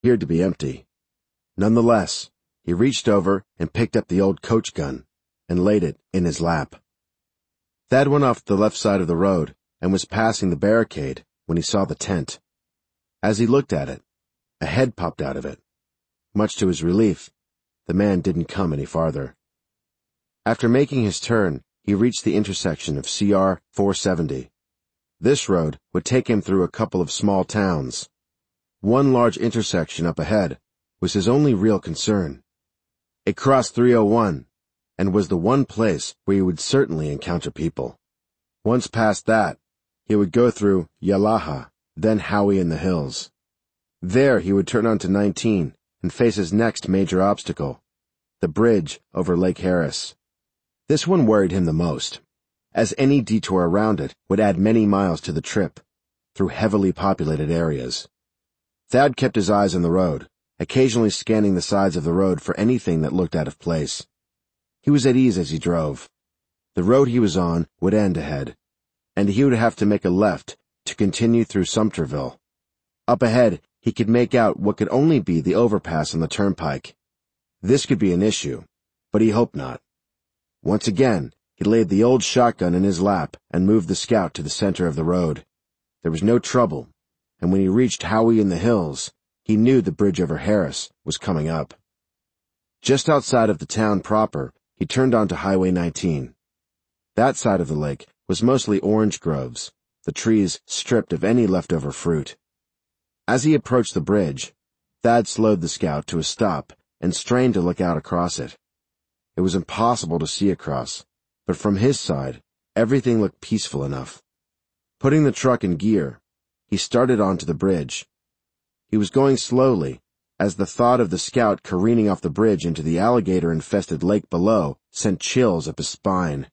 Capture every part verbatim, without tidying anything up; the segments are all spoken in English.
appeared to be empty. Nonetheless, he reached over and picked up the old coach gun and laid it in his lap. Thad went off the left side of the road and was passing the barricade when he saw the tent. As he looked at it, a head popped out of it. Much to his relief, the man didn't come any farther. After making his turn, he reached the intersection of C R four seventy. This road would take him through a couple of small towns. One large intersection up ahead was his only real concern. It crossed three oh one and was the one place where he would certainly encounter people. Once past that, he would go through Yalaha, then Howey in the Hills. There he would turn onto nineteen and face his next major obstacle, the bridge over Lake Harris. This one worried him the most, as any detour around it would add many miles to the trip, through heavily populated areas. Thad kept his eyes on the road, occasionally scanning the sides of the road for anything that looked out of place. He was at ease as he drove. The road he was on would end ahead, and he would have to make a left to continue through Sumterville. Up ahead, he could make out what could only be the overpass on the turnpike. This could be an issue, but he hoped not. Once again, he laid the old shotgun in his lap and moved the Scout to the center of the road. There was no trouble, and when he reached Howey in the Hills, he knew the bridge over Harris was coming up. Just outside of the town proper, he turned onto Highway nineteen. That side of the lake was mostly orange groves, the trees stripped of any leftover fruit. As he approached the bridge, Thad slowed the Scout to a stop and strained to look out across it. It was impossible to see across, but from his side, everything looked peaceful enough. Putting the truck in gear, he started onto the bridge. He was going slowly, as the thought of the Scout careening off the bridge into the alligator-infested lake below sent chills up his spine.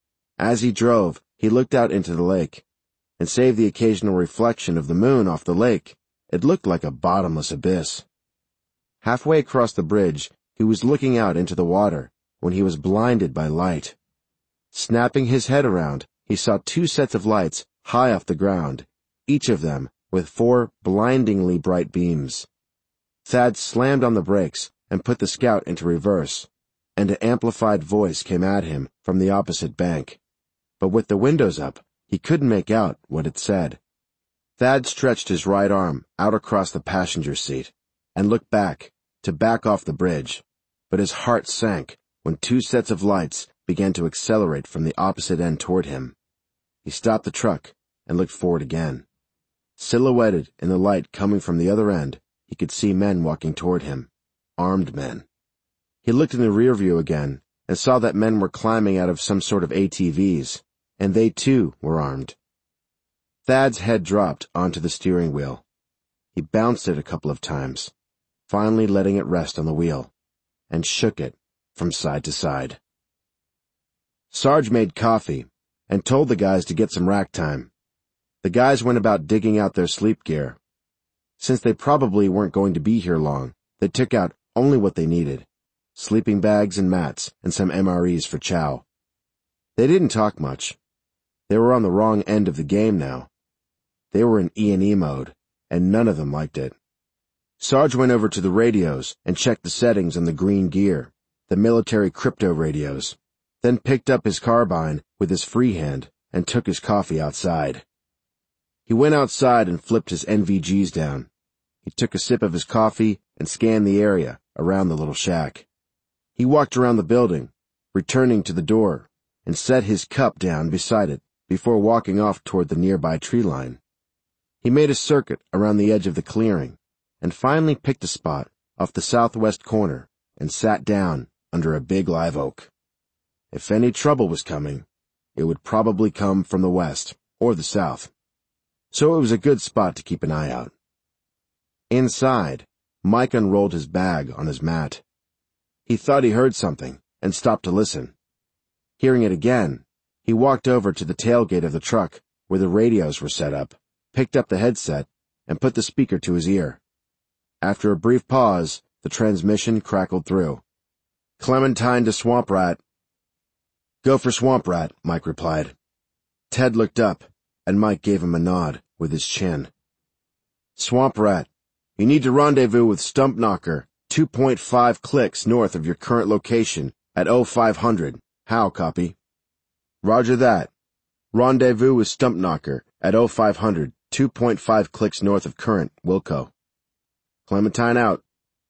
As he drove, he looked out into the lake, and save the occasional reflection of the moon off the lake, it looked like a bottomless abyss. Halfway across the bridge, he was looking out into the water when he was blinded by light. Snapping his head around, he saw two sets of lights high off the ground, each of them with four blindingly bright beams. Thad slammed on the brakes and put the Scout into reverse, and an amplified voice came at him from the opposite bank. But with the windows up, he couldn't make out what it said. Thad stretched his right arm out across the passenger seat and looked back to back off the bridge, but his heart sank when two sets of lights began to accelerate from the opposite end toward him. He stopped the truck and looked forward again. Silhouetted in the light coming from the other end, he could see men walking toward him, armed men. He looked in the rear view again and saw that men were climbing out of some sort of A T Vs, and they too were armed. Thad's head dropped onto the steering wheel. He bounced it a couple of times, finally letting it rest on the wheel, and shook it from side to side. Sarge made coffee and told the guys to get some rack time. The guys went about digging out their sleep gear. Since they probably weren't going to be here long, they took out only what they needed, sleeping bags and mats and some M R Es for Chow. They didn't talk much. They were on the wrong end of the game now. They were in E and E mode, and none of them liked it. Sarge went over to the radios and checked the settings on the green gear, the military crypto radios, then picked up his carbine with his free hand and took his coffee outside. He went outside and flipped his N V Gs down. He took a sip of his coffee and scanned the area around the little shack. He walked around the building, returning to the door, and set his cup down beside it before walking off toward the nearby tree line. He made a circuit around the edge of the clearing and finally picked a spot off the southwest corner and sat down under a big live oak. If any trouble was coming, it would probably come from the west or the south, so it was a good spot to keep an eye out. Inside, Mike unrolled his bag on his mat. He thought he heard something and stopped to listen. Hearing it again, he walked over to the tailgate of the truck where the radios were set up, picked up the headset, and put the speaker to his ear. After a brief pause, the transmission crackled through. "Clementine to Swamp Rat." "Go for Swamp Rat," Mike replied. Ted looked up, and Mike gave him a nod with his chin. "Swamp Rat, You need to rendezvous with Stumpknocker, two point five clicks north of your current location at oh five hundred. How, copy? Roger that. Rendezvous with Stumpknocker at oh five hundred, two point five clicks north of current, Wilco. Clementine out.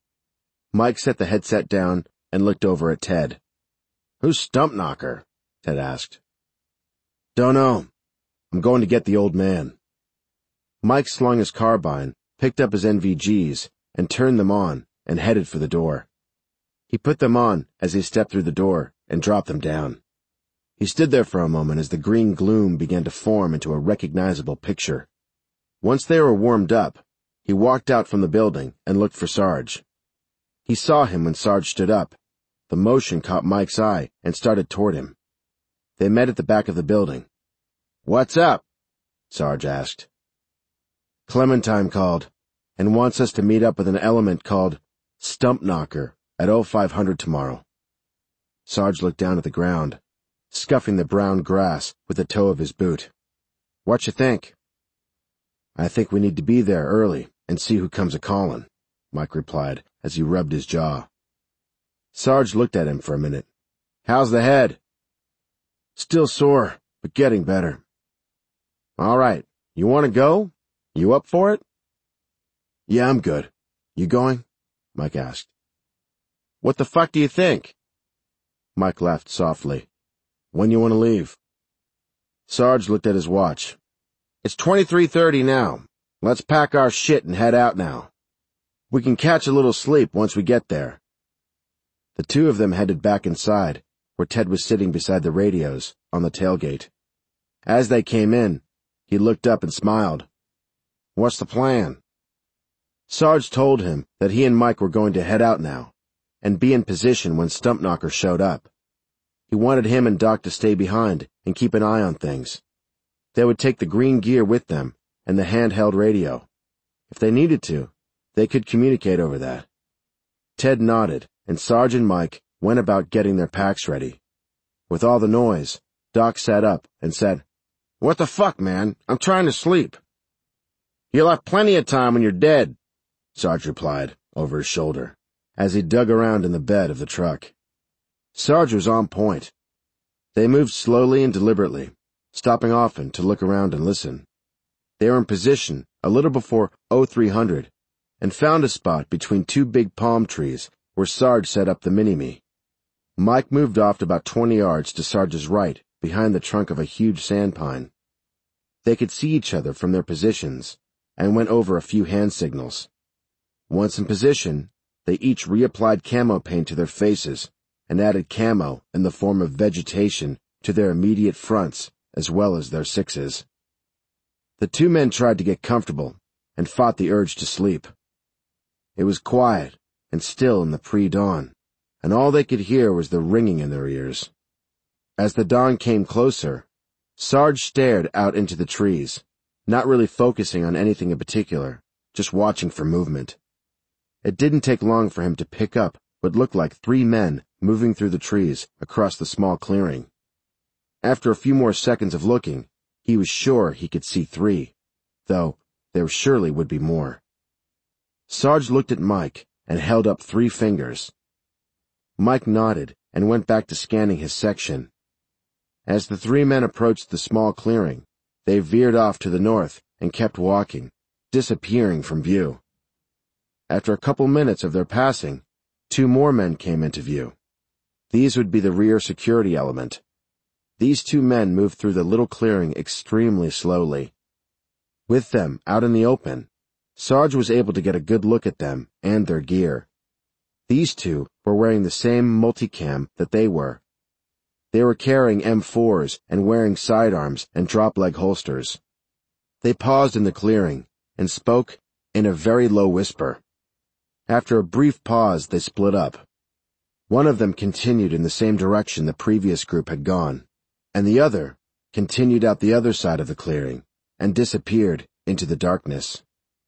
Mike set the headset down and looked over at Ted. Who's Stumpknocker? Ted asked. Don't know. I'm going to get the old man. Mike slung his carbine, picked up his N V Gs, and turned them on, and headed for the door. He put them on as he stepped through the door and dropped them down. He stood there for a moment as the green gloom began to form into a recognizable picture. Once they were warmed up, he walked out from the building and looked for Sarge. He saw him when Sarge stood up. The motion caught Mike's eye and started toward him. They met at the back of the building. What's up? Sarge asked. Clementine called and wants us to meet up with an element called Stumpknocker at oh five hundred tomorrow. Sarge looked down at the ground, scuffing the brown grass with the toe of his boot. What you think? I think we need to be there early and see who comes a-callin', Mike replied as he rubbed his jaw. Sarge looked at him for a minute. How's the head? Still sore, but getting better. All right, you want to go? You up for it? Yeah, I'm good. You going? Mike asked. What the fuck do you think? Mike laughed softly. When you want to leave? Sarge looked at his watch. It's twenty-three thirty now. Let's pack our shit and head out now. We can catch a little sleep once we get there. The two of them headed back inside, where Ted was sitting beside the radios on the tailgate. As they came in, he looked up and smiled. What's the plan? Sarge told him that he and Mike were going to head out now and be in position when Stumpknocker showed up. He wanted him and Doc to stay behind and keep an eye on things. They would take the green gear with them and the handheld radio. If they needed to, they could communicate over that. Ted nodded, and Sarge and Mike went about getting their packs ready. With all the noise, Doc sat up and said, What the fuck, man? I'm trying to sleep. You'll have plenty of time when you're dead, Sarge replied over his shoulder, as he dug around in the bed of the truck. Sarge was on point. They moved slowly and deliberately, stopping often to look around and listen. They were in position a little before oh three hundred and found a spot between two big palm trees where Sarge set up the mini-me. Mike moved off to about twenty yards to Sarge's right, behind the trunk of a huge sandpine. They could see each other from their positions and went over a few hand signals. Once in position, they each reapplied camo paint to their faces and added camo in the form of vegetation to their immediate fronts as well as their sixes. The two men tried to get comfortable and fought the urge to sleep. It was quiet and still in the pre-dawn, and all they could hear was the ringing in their ears. As the dawn came closer, Sarge stared out into the trees, not really focusing on anything in particular, just watching for movement. It didn't take long for him to pick up what looked like three men moving through the trees across the small clearing. After a few more seconds of looking, he was sure he could see three, though there surely would be more. Sarge looked at Mike and held up three fingers. Mike nodded and went back to scanning his section. As the three men approached the small clearing, they veered off to the north and kept walking, disappearing from view. After a couple minutes of their passing, two more men came into view. These would be the rear security element. These two men moved through the little clearing extremely slowly. With them out in the open, Sarge was able to get a good look at them and their gear. These two were wearing the same multicam that they were. They were carrying M fours and wearing sidearms and drop-leg holsters. They paused in the clearing and spoke in a very low whisper. After a brief pause, they split up. One of them continued in the same direction the previous group had gone, and the other continued out the other side of the clearing and disappeared into the darkness.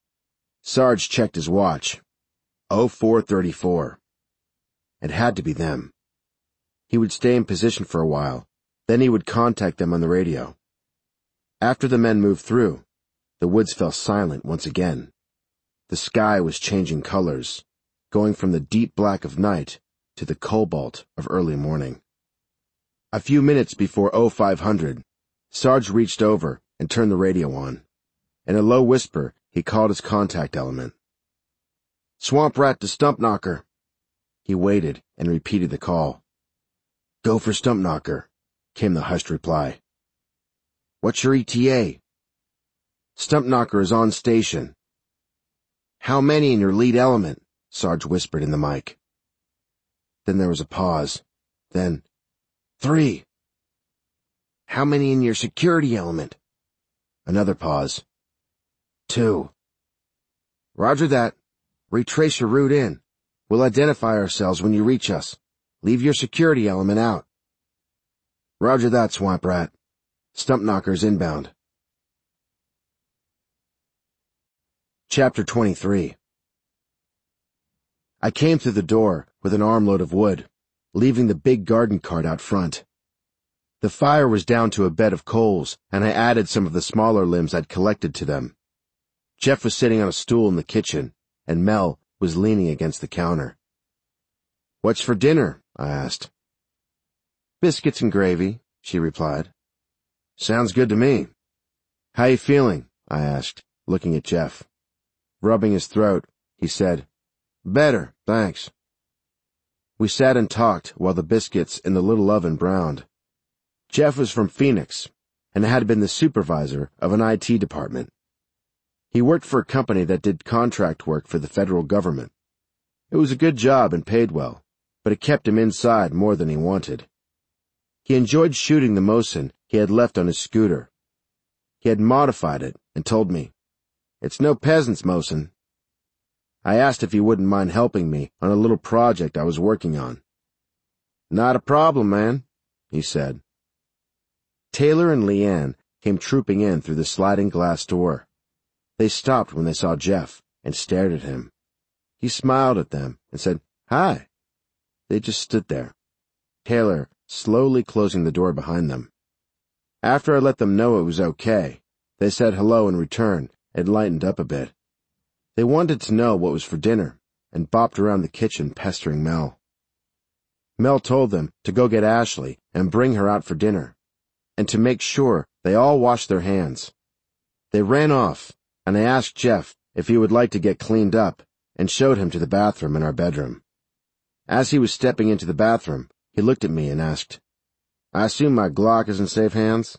Sarge checked his watch. oh four thirty-four. It had to be them. He would stay in position for a while, then he would contact them on the radio. After the men moved through, the woods fell silent once again. The sky was changing colors, going from the deep black of night to the cobalt of early morning. A few minutes before oh five hundred, Sarge reached over and turned the radio on. In a low whisper, he called his contact element. "Swamp Rat to Stump Knocker." He waited and repeated the call. "Go for Stump Knocker," came the hushed reply. "What's your E T A?" "Stump Knocker is on station." "How many in your lead element?" Sarge whispered in the mic. Then there was a pause. Then, "Three." "How many in your security element?" Another pause. "Two." "Roger that. Retrace your route in. We'll identify ourselves when you reach us. Leave your security element out." "Roger that, Swamp Rat. Stump Knocker's inbound." Chapter twenty-three. I came through the door with an armload of wood, leaving the big garden cart out front. The fire was down to a bed of coals, and I added some of the smaller limbs I'd collected to them. Jeff was sitting on a stool in the kitchen, and Mel was leaning against the counter. "What's for dinner?" I asked. "Biscuits and gravy," she replied. "Sounds good to me." "How you feeling?" I asked, looking at Jeff. Rubbing his throat, he said, "Better, thanks." We sat and talked while the biscuits in the little oven browned. Jeff was from Phoenix and had been the supervisor of an I T department. He worked for a company that did contract work for the federal government. It was a good job and paid well, but it kept him inside more than he wanted. He enjoyed shooting the Mosin he had left on his scooter. He had modified it and told me, "It's no peasant's Mosin." I asked if he wouldn't mind helping me on a little project I was working on. "Not a problem, man," he said. Taylor and Leanne came trooping in through the sliding glass door. They stopped when they saw Jeff and stared at him. He smiled at them and said, "Hi." They just stood there, Taylor slowly closing the door behind them. After I let them know it was okay, they said hello in return and lightened up a bit. They wanted to know what was for dinner and bopped around the kitchen pestering Mel. Mel told them to go get Ashley and bring her out for dinner, and to make sure they all washed their hands. They ran off, and I asked Jeff if he would like to get cleaned up and showed him to the bathroom in our bedroom. As he was stepping into the bathroom, he looked at me and asked, "I assume my Glock is in safe hands?"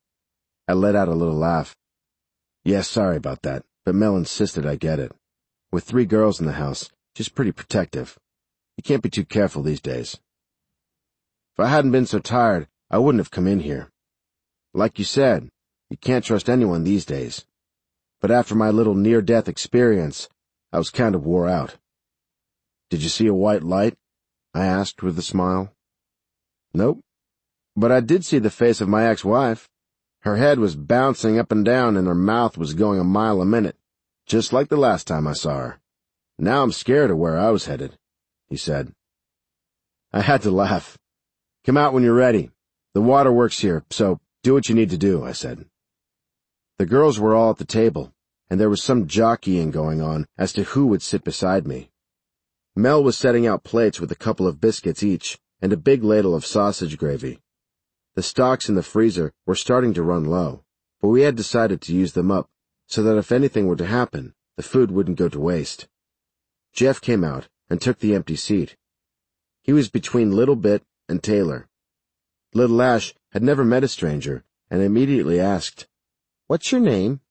I let out a little laugh. "Yeah, sorry about that, but Mel insisted I get it. With three girls in the house, she's pretty protective. You can't be too careful these days. If I hadn't been so tired, I wouldn't have come in here. Like you said, you can't trust anyone these days. But after my little near-death experience, I was kind of wore out." "Did you see a white light?" I asked with a smile. "Nope. But I did see the face of my ex-wife. Her head was bouncing up and down and her mouth was going a mile a minute, just like the last time I saw her. Now I'm scared of where I was headed," he said. I had to laugh. "Come out when you're ready. The water works here, so do what you need to do," I said. The girls were all at the table, and there was some jockeying going on as to who would sit beside me. Mel was setting out plates with a couple of biscuits each and a big ladle of sausage gravy. The stocks in the freezer were starting to run low, but we had decided to use them up so that if anything were to happen, the food wouldn't go to waste. Jeff came out and took the empty seat. He was between Little Bit and Taylor. Little Ash had never met a stranger and immediately asked, "What's your name?"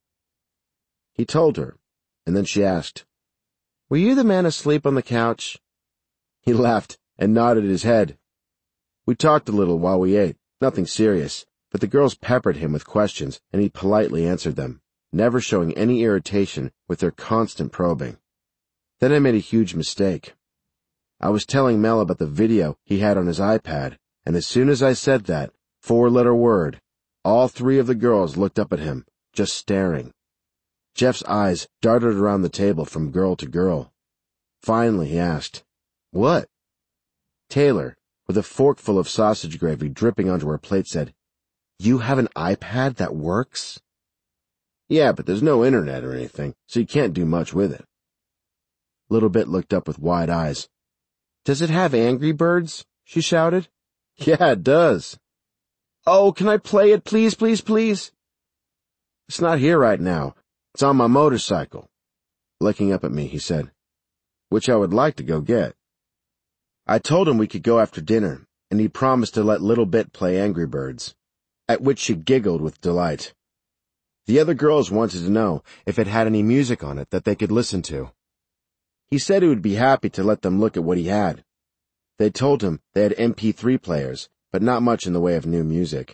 He told her, and then she asked, "Were you the man asleep on the couch?" He laughed and nodded his head. We talked a little while we ate, nothing serious, but the girls peppered him with questions and he politely answered them, never showing any irritation with their constant probing. Then I made a huge mistake. I was telling Mel about the video he had on his iPad, and as soon as I said that four-letter word, all three of the girls looked up at him, just staring. Jeff's eyes darted around the table from girl to girl. Finally, he asked, "What?" Taylor, with a forkful of sausage gravy dripping onto her plate, said, "You have an iPad that works?" "Yeah, but there's no internet or anything, so you can't do much with it," Little Bit looked up with wide eyes. "Does it have Angry Birds?" she shouted. "Yeah, it does." "Oh, can I play it, please, please, please?" "It's not here right now. It's on my motorcycle." Looking up at me, he said, "Which I would like to go get." I told him we could go after dinner, and he promised to let Little Bit play Angry Birds, at which she giggled with delight. The other girls wanted to know if it had any music on it that they could listen to. He said he would be happy to let them look at what he had. They told him they had M P three players, but not much in the way of new music.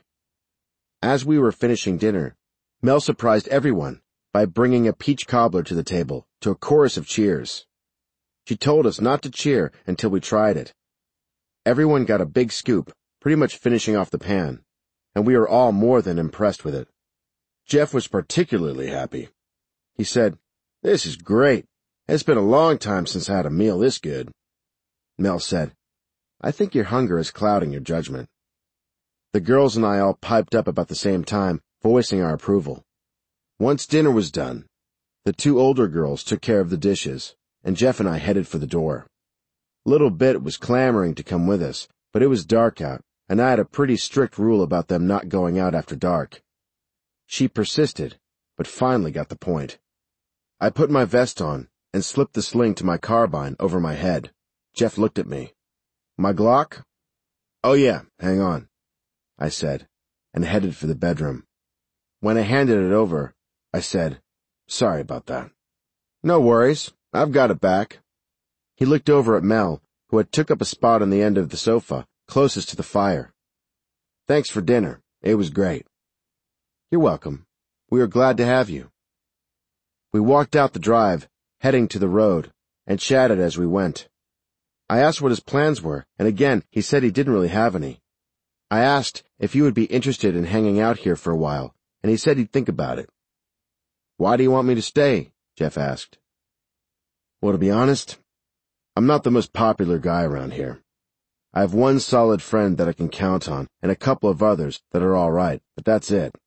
As we were finishing dinner, Mel surprised everyone by bringing a peach cobbler to the table to a chorus of cheers. She told us not to cheer until we tried it. Everyone got a big scoop, pretty much finishing off the pan, and we were all more than impressed with it. Jeff was particularly happy. He said, "This is great. It's been a long time since I had a meal this good." Mel said, "I think your hunger is clouding your judgment." The girls and I all piped up about the same time, voicing our approval. Once dinner was done, the two older girls took care of the dishes, and Jeff and I headed for the door. Little Bit was clamoring to come with us, but it was dark out, and I had a pretty strict rule about them not going out after dark. She persisted, but finally got the point. I put my vest on and slipped the sling to my carbine over my head. Jeff looked at me. "My Glock?" "Oh yeah, hang on," I said, and headed for the bedroom. When I handed it over, I said, "Sorry about that." "No worries. I've got it back." He looked over at Mel, who had took up a spot on the end of the sofa, closest to the fire. "Thanks for dinner. It was great." "You're welcome. We are glad to have you." We walked out the drive, heading to the road, and chatted as we went. I asked what his plans were, and again he said he didn't really have any. I asked if he would be interested in hanging out here for a while, and he said he'd think about it. "Why do you want me to stay?" Jeff asked. "Well, to be honest, I'm not the most popular guy around here. I have one solid friend that I can count on, and a couple of others that are all right, but that's it."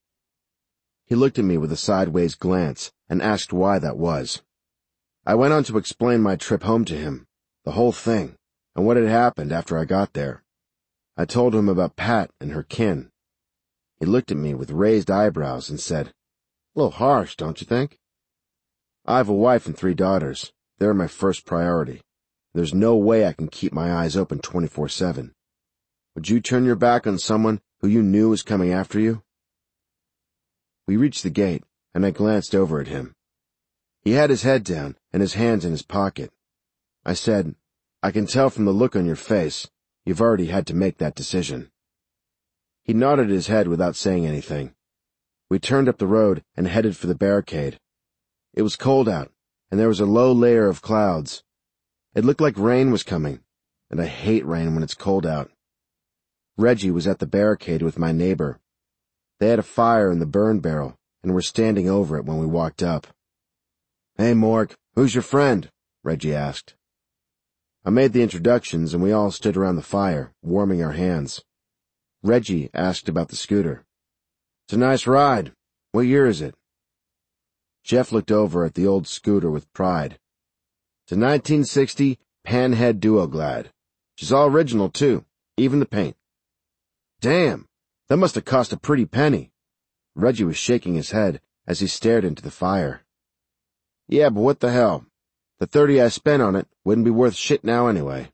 He looked at me with a sideways glance and asked why that was. I went on to explain my trip home to him, the whole thing, and what had happened after I got there. I told him about Pat and her kin. He looked at me with raised eyebrows and said, "A little harsh, don't you think?" "I have a wife and three daughters. They're my first priority. There's no way I can keep my eyes open twenty-four seven. Would you turn your back on someone who you knew was coming after you?" We reached the gate, and I glanced over at him. He had his head down and his hands in his pocket. I said, "I can tell from the look on your face, you've already had to make that decision." He nodded his head without saying anything. We turned up the road and headed for the barricade. It was cold out, and there was a low layer of clouds. It looked like rain was coming, and I hate rain when it's cold out. Reggie was at the barricade with my neighbor. They had a fire in the burn barrel and were standing over it when we walked up. "Hey, Morg, who's your friend?" Reggie asked. I made the introductions, and we all stood around the fire, warming our hands. Reggie asked about the scooter. "It's a nice ride. What year is it?" Jeff looked over at the old scooter with pride. "It's a nineteen sixty Panhead Duoglide. She's all original, too, even the paint." "Damn, that must have cost a pretty penny." Reggie was shaking his head as he stared into the fire. "Yeah, but what the hell? The thirty I spent on it wouldn't be worth shit now anyway."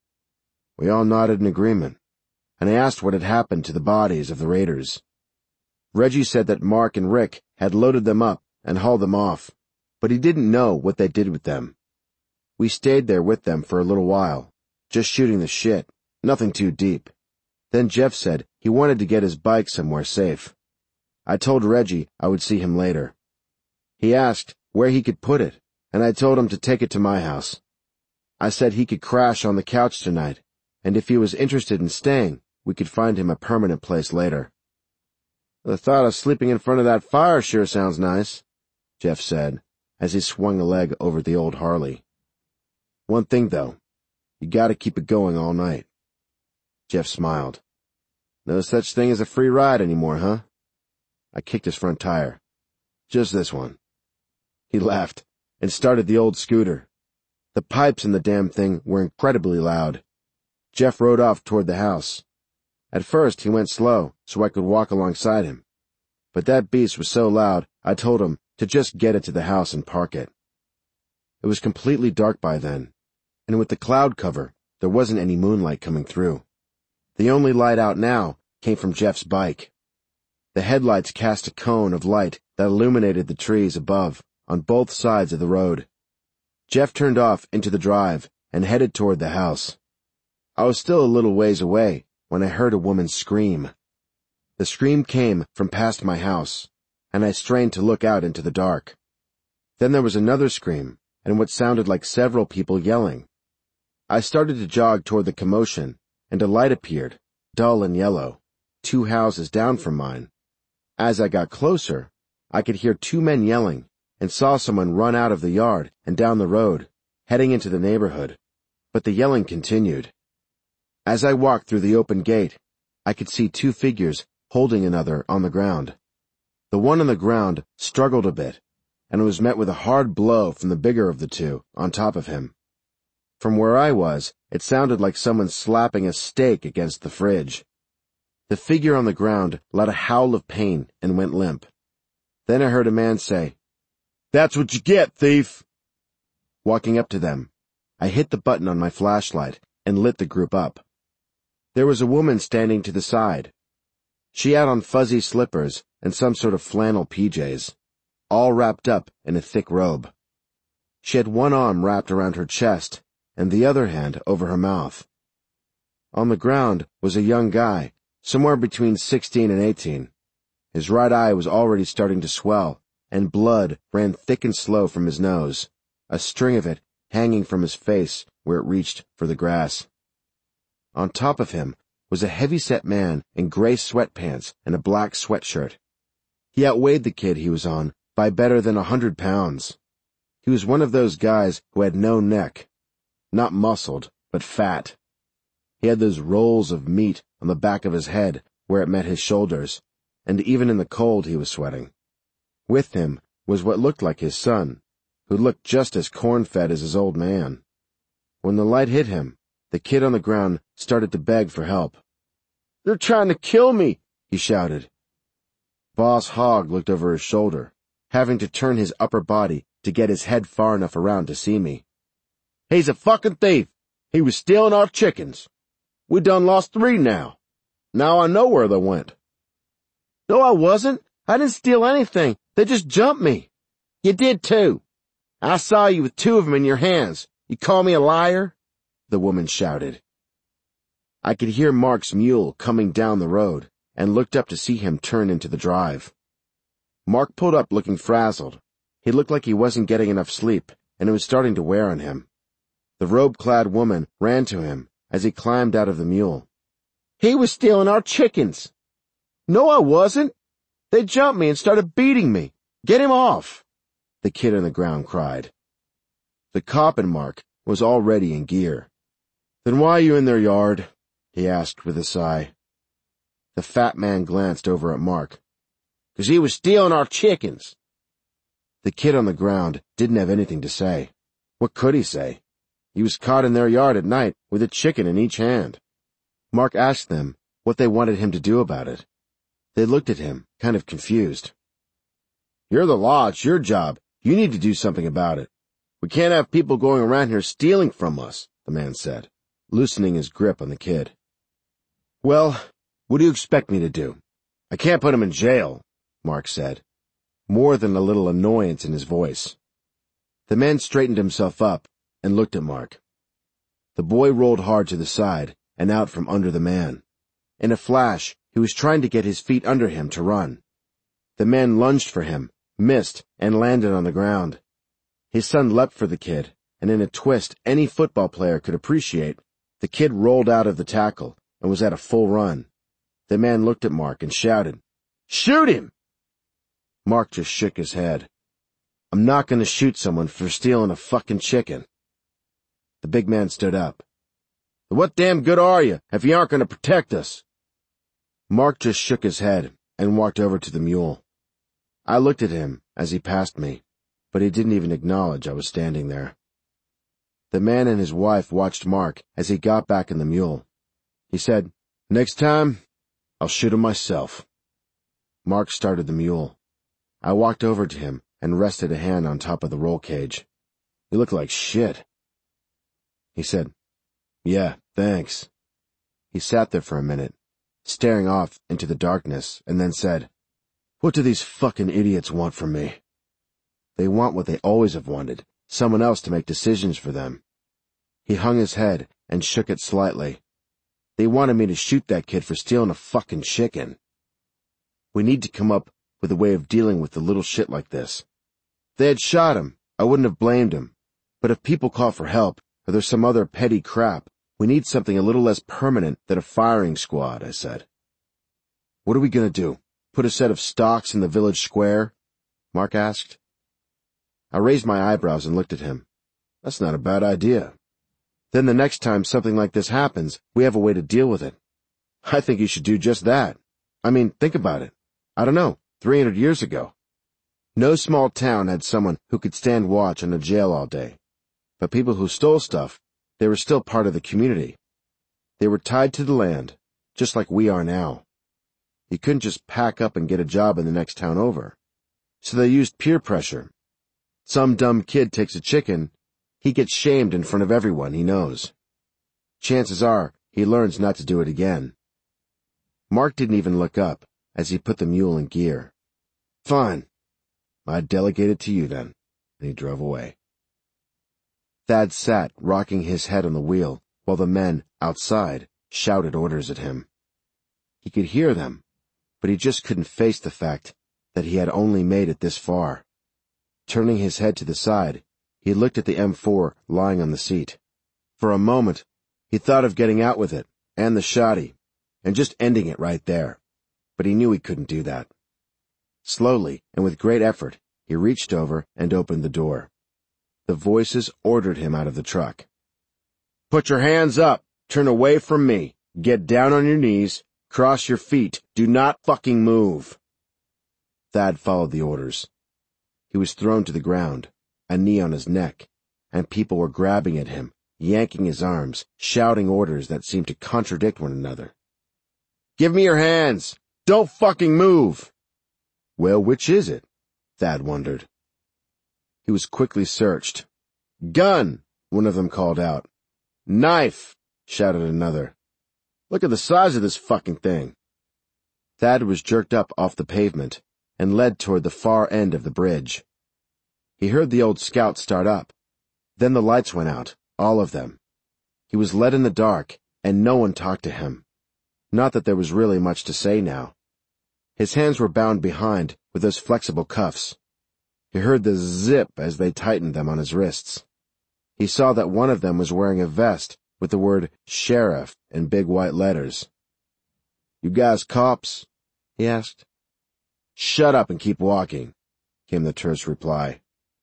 We all nodded in agreement, and I asked what had happened to the bodies of the raiders. Reggie said that Mark and Rick had loaded them up and hauled them off, but he didn't know what they did with them. We stayed there with them for a little while, just shooting the shit, nothing too deep. Then Jeff said he wanted to get his bike somewhere safe. I told Reggie I would see him later. He asked where he could put it, and I told him to take it to my house. I said he could crash on the couch tonight, and if he was interested in staying, we could find him a permanent place later. "The thought of sleeping in front of that fire sure sounds nice," Jeff said, as he swung a leg over the old Harley. "One thing, though, you gotta keep it going all night." Jeff smiled. "No such thing as a free ride anymore, huh?" I kicked his front tire. "Just this one." He laughed and started the old scooter. The pipes in the damn thing were incredibly loud. Jeff rode off toward the house. At first, he went slow so I could walk alongside him. But that beast was so loud, I told him to just get it to the house and park it. It was completely dark by then, and with the cloud cover, there wasn't any moonlight coming through. The only light out now came from Jeff's bike. The headlights cast a cone of light that illuminated the trees above on both sides of the road. Jeff turned off into the drive and headed toward the house. I was still a little ways away when I heard a woman scream. The scream came from past my house, and I strained to look out into the dark. Then there was another scream, and what sounded like several people yelling. I started to jog toward the commotion, and a light appeared, dull and yellow, two houses down from mine. As I got closer, I could hear two men yelling, and saw someone run out of the yard and down the road, heading into the neighborhood. But the yelling continued. As I walked through the open gate, I could see two figures holding another on the ground. The one on the ground struggled a bit, and was met with a hard blow from the bigger of the two on top of him. From where I was, it sounded like someone slapping a steak against the fridge. The figure on the ground let a howl of pain and went limp. Then I heard a man say, "That's what you get, thief!" Walking up to them, I hit the button on my flashlight and lit the group up. There was a woman standing to the side. She had on fuzzy slippers and some sort of flannel P Js, all wrapped up in a thick robe. She had one arm wrapped around her chest and the other hand over her mouth. On the ground was a young guy, somewhere between sixteen and eighteen. His right eye was already starting to swell, and blood ran thick and slow from his nose, a string of it hanging from his face where it reached for the grass. On top of him was a heavy-set man in gray sweatpants and a black sweatshirt. He outweighed the kid he was on by better than a hundred pounds. He was one of those guys who had no neck. Not muscled, but fat. He had those rolls of meat on the back of his head where it met his shoulders, and even in the cold he was sweating. With him was what looked like his son, who looked just as corn-fed as his old man. When the light hit him, the kid on the ground started to beg for help. "They're trying to kill me," he shouted. Boss Hogg looked over his shoulder, having to turn his upper body to get his head far enough around to see me. "He's a fucking thief. He was stealing our chickens. We done lost three now. Now I know where they went." "No, I wasn't. I didn't steal anything. They just jumped me." "You did too. I saw you with two of them in your hands. You call me a liar?" the woman shouted. I could hear Mark's mule coming down the road and looked up to see him turn into the drive. Mark pulled up looking frazzled. He looked like he wasn't getting enough sleep, and it was starting to wear on him. The robe-clad woman ran to him as he climbed out of the mule. "He was stealing our chickens." "No, I wasn't. They jumped me and started beating me. Get him off," the kid on the ground cried. The cop and Mark was already in gear. "Then why are you in their yard?" he asked with a sigh. The fat man glanced over at Mark. "'Cause he was stealing our chickens." The kid on the ground didn't have anything to say. What could he say? He was caught in their yard at night with a chicken in each hand. Mark asked them what they wanted him to do about it. They looked at him, kind of confused. "You're the law, it's your job. You need to do something about it. We can't have people going around here stealing from us," the man said, loosening his grip on the kid. "Well, what do you expect me to do? I can't put him in jail," Mark said, more than a little annoyance in his voice. The man straightened himself up and looked at Mark. The boy rolled hard to the side and out from under the man. In a flash, he was trying to get his feet under him to run. The man lunged for him, missed, and landed on the ground. His son leapt for the kid, and in a twist any football player could appreciate, the kid rolled out of the tackle and was at a full run. The man looked at Mark and shouted, "Shoot him!" Mark just shook his head. "I'm not going to shoot someone for stealing a fucking chicken." The big man stood up. "What damn good are you if you aren't going to protect us?" Mark just shook his head and walked over to the mule. I looked at him as he passed me, but he didn't even acknowledge I was standing there. The man and his wife watched Mark as he got back in the mule. He said, "Next time, I'll shoot him myself." Mark started the mule. I walked over to him and rested a hand on top of the roll cage. "You look like shit." He said, "Yeah, thanks." He sat there for a minute, staring off into the darkness, and then said, "What do these fucking idiots want from me?" "They want what they always have wanted, someone else to make decisions for them." He hung his head and shook it slightly. "They wanted me to shoot that kid for stealing a fucking chicken. We need to come up with a way of dealing with the little shit like this. If they had shot him, I wouldn't have blamed him. But if people call for help, or there's some other petty crap, we need something a little less permanent than a firing squad," I said. "What are we going to do? Put a set of stocks in the village square?" Mark asked. I raised my eyebrows and looked at him. "That's not a bad idea. Then the next time something like this happens, we have a way to deal with it." "I think you should do just that. I mean, think about it. I don't know, three hundred years ago. No small town had someone who could stand watch in a jail all day. But people who stole stuff, they were still part of the community. They were tied to the land, just like we are now. You couldn't just pack up and get a job in the next town over. So they used peer pressure. Some dumb kid takes a chicken, he gets shamed in front of everyone he knows. Chances are he learns not to do it again." Mark didn't even look up as he put the mule in gear. "Fine. I delegate it to you then," and he drove away. Thad sat, rocking his head on the wheel, while the men, outside, shouted orders at him. He could hear them, but he just couldn't face the fact that he had only made it this far. Turning his head to the side, he looked at the M four lying on the seat. For a moment, he thought of getting out with it, and the shoddy, and just ending it right there. But he knew he couldn't do that. Slowly, and with great effort, he reached over and opened the door. The voices ordered him out of the truck. "Put your hands up, turn away from me, get down on your knees, cross your feet, do not fucking move." Thad followed the orders. He was thrown to the ground, a knee on his neck, and people were grabbing at him, yanking his arms, shouting orders that seemed to contradict one another. "Give me your hands! Don't fucking move!" "Well, which is it?" Thad wondered. He was quickly searched. "Gun!" one of them called out. "Knife!" shouted another. "Look at the size of this fucking thing." Thad was jerked up off the pavement and led toward the far end of the bridge. He heard the old scout start up. Then the lights went out, all of them. He was led in the dark, and no one talked to him. Not that there was really much to say now. His hands were bound behind with those flexible cuffs. He heard the zip as they tightened them on his wrists. He saw that one of them was wearing a vest with the word sheriff in big white letters. "You guys cops?" he asked. "Shut up and keep walking," came the terse reply.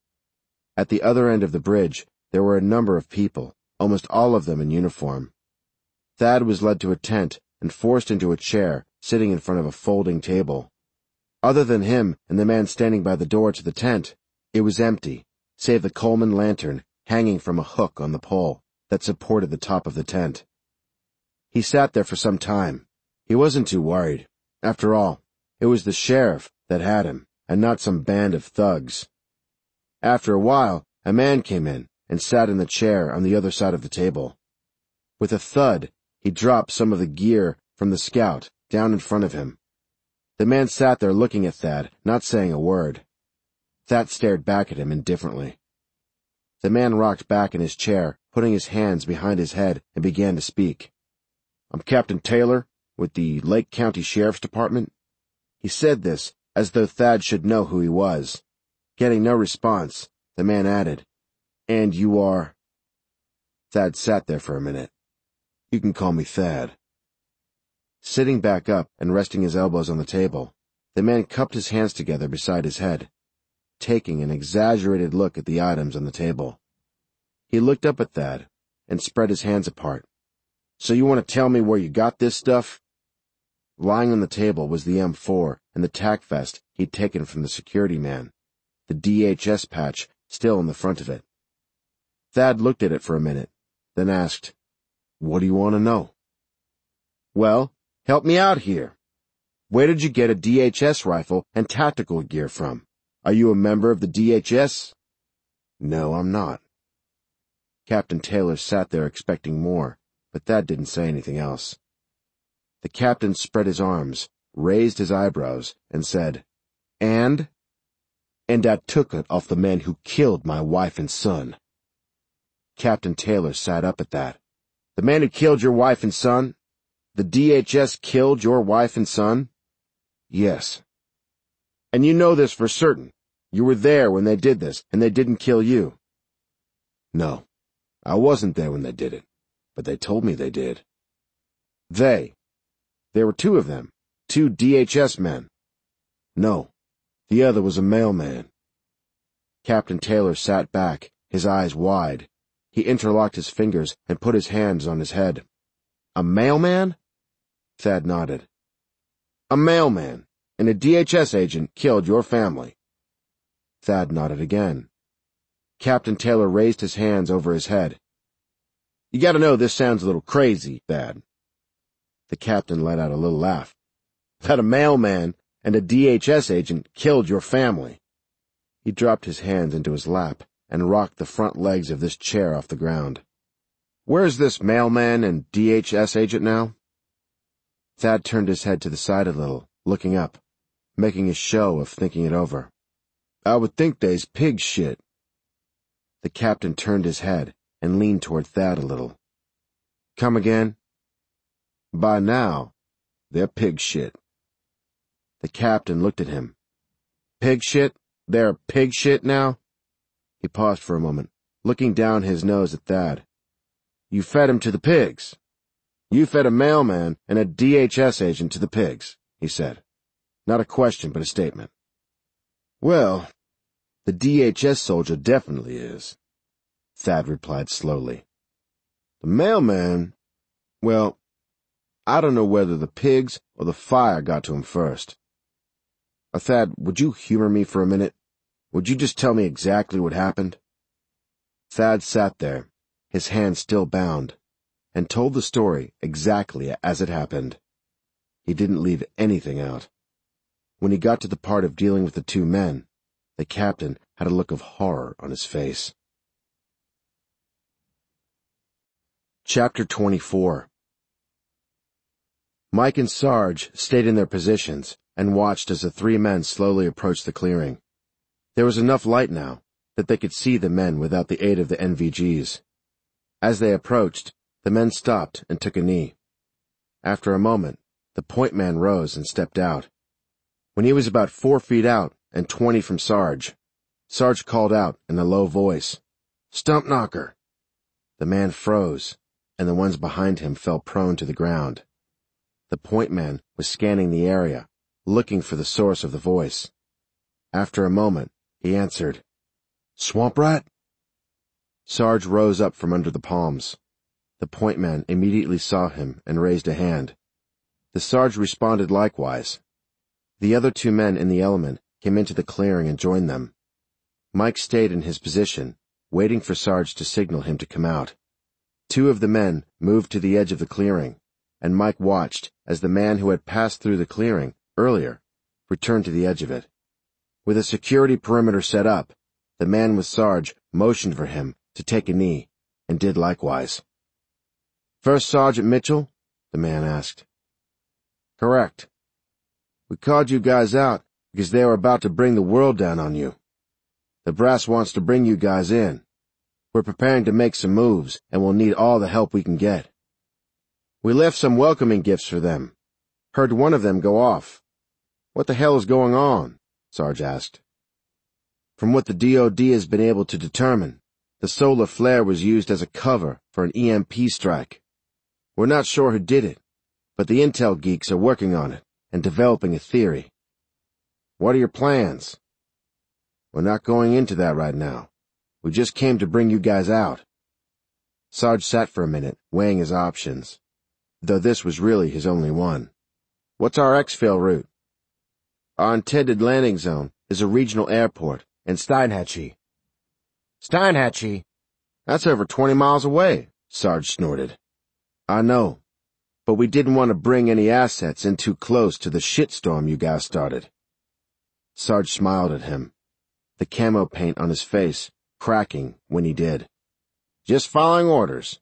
At the other end of the bridge, there were a number of people, almost all of them in uniform. Thad was led to a tent and forced into a chair, sitting in front of a folding table. Other than him and the man standing by the door to the tent, it was empty, save the Coleman lantern hanging from a hook on the pole that supported the top of the tent. He sat there for some time. He wasn't too worried. After all, it was the sheriff that had him, and not some band of thugs. After a while, a man came in and sat in the chair on the other side of the table. With a thud, he dropped some of the gear from the scout down in front of him. The man sat there looking at Thad, not saying a word. Thad stared back at him indifferently. The man rocked back in his chair, putting his hands behind his head, and began to speak. "I'm Captain Taylor, with the Lake County Sheriff's Department." He said this as though Thad should know who he was. Getting no response, the man added, "And you are?" Thad sat there for a minute. "You can call me Thad." Sitting back up and resting his elbows on the table, the man cupped his hands together beside his head, taking an exaggerated look at the items on the table. He looked up at Thad and spread his hands apart. "So you want to tell me where you got this stuff?" Lying on the table was the M four and the tack vest he'd taken from the security man, the D H S patch still on the front of it. Thad looked at it for a minute, then asked, "What do you want to know?" "Well, help me out here. Where did you get a D H S rifle and tactical gear from? Are you a member of the D H S? "No, I'm not." Captain Taylor sat there expecting more, but Thad didn't say anything else. The captain spread his arms, raised his eyebrows, and said, "And?" "And I took it off the man who killed my wife and son." Captain Taylor sat up at that. "The man who killed your wife and son? The D H S killed your wife and son?" "Yes." "And you know this for certain? You were there when they did this, and they didn't kill you?" "No, I wasn't there when they did it, but they told me they did." "They? There were two of them, two D H S men." "No, the other was a mailman." Captain Taylor sat back, his eyes wide. He interlocked his fingers and put his hands on his head. "A mailman?" Thad nodded. "A mailman and a D H S agent killed your family." Thad nodded again. Captain Taylor raised his hands over his head. "You gotta know this sounds a little crazy, Thad." The captain let out a little laugh. "That a mailman and a D H S agent killed your family." He dropped his hands into his lap and rocked the front legs of this chair off the ground. "Where's this mailman and D H S agent now?" Thad turned his head to the side a little, looking up, making a show of thinking it over. "I would think they's pig shit." The captain turned his head and leaned toward Thad a little. "Come again?" "By now, they're pig shit." The captain looked at him. "Pig shit? They're pig shit now?" He paused for a moment, looking down his nose at Thad. "You fed him to the pigs. You fed a mailman and a D H S agent to the pigs," he said. Not a question, but a statement. "Well, the D H S soldier definitely is," Thad replied slowly. "The mailman, well, I don't know whether the pigs or the fire got to him first. Uh, Thad, would you humor me for a minute? Would you just tell me exactly what happened?" Thad sat there, his hands still bound, and told the story exactly as it happened. He didn't leave anything out. When he got to the part of dealing with the two men, the captain had a look of horror on his face. Chapter twenty-four. Mike and Sarge stayed in their positions and watched as the three men slowly approached the clearing. There was enough light now that they could see the men without the aid of the N V Gs. As they approached, the men stopped and took a knee. After a moment, the point man rose and stepped out. When he was about four feet out and twenty from Sarge, Sarge called out in a low voice, "Stump knocker!" The man froze, and the ones behind him fell prone to the ground. The point man was scanning the area, looking for the source of the voice. After a moment, he answered, "Swamp rat?" Sarge rose up from under the palms. The point man immediately saw him and raised a hand. The Sarge responded likewise. The other two men in the element came into the clearing and joined them. Mike stayed in his position, waiting for Sarge to signal him to come out. Two of the men moved to the edge of the clearing, and Mike watched as the man who had passed through the clearing earlier returned to the edge of it. With a security perimeter set up, the man with Sarge motioned for him to take a knee, and did likewise. "First Sergeant Mitchell?" the man asked. "Correct. We called you guys out because they were about to bring the world down on you. The brass wants to bring you guys in. We're preparing to make some moves, and we'll need all the help we can get. We left some welcoming gifts for them. Heard one of them go off." "What the hell is going on?" Sarge asked. "From what the D O D has been able to determine, the solar flare was used as a cover for an E M P strike. We're not sure who did it, but the intel geeks are working on it and developing a theory." "What are your plans?" "We're not going into that right now. We just came to bring you guys out." Sarge sat for a minute, weighing his options, though this was really his only one. "What's our exfil route?" "Our intended landing zone is a regional airport in Steinhatchee." "Steinhatchee?" That's over twenty miles away, Sarge snorted. I know, but we didn't want to bring any assets in too close to the shitstorm you guys started. Sarge smiled at him, the camo paint on his face cracking when he did. Just following orders.